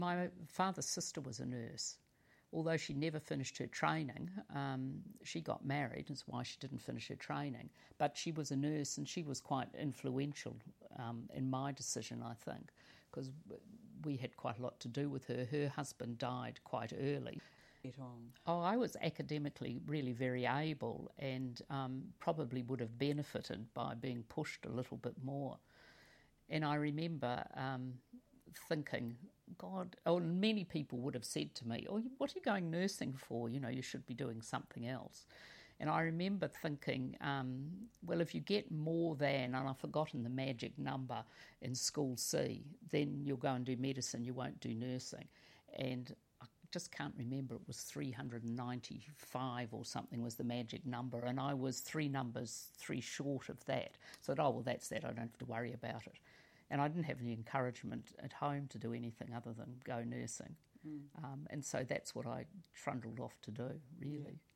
My father's sister was a nurse. Although she never finished her training, she got married, that's why she didn't finish her training. But she was a nurse and she was quite influential in my decision, I think, because we had quite a lot to do with her. Her husband died quite early. Oh, I was academically really very able and probably would have benefited by being pushed a little bit more. And I remember thinking, God, many people would have said to me, oh, what are you going nursing for? You know, you should be doing something else. And I remember thinking, well, if you get more than, and I've forgotten the magic number in School C, then you'll go and do medicine, you won't do nursing. And I just can't remember, it was 395 or something was the magic number, and I was 3 numbers short of that. So I thought, oh, well, that's that, I don't have to worry about it. And I didn't have any encouragement at home to do anything other than go nursing. And so that's what I trundled off to do, really.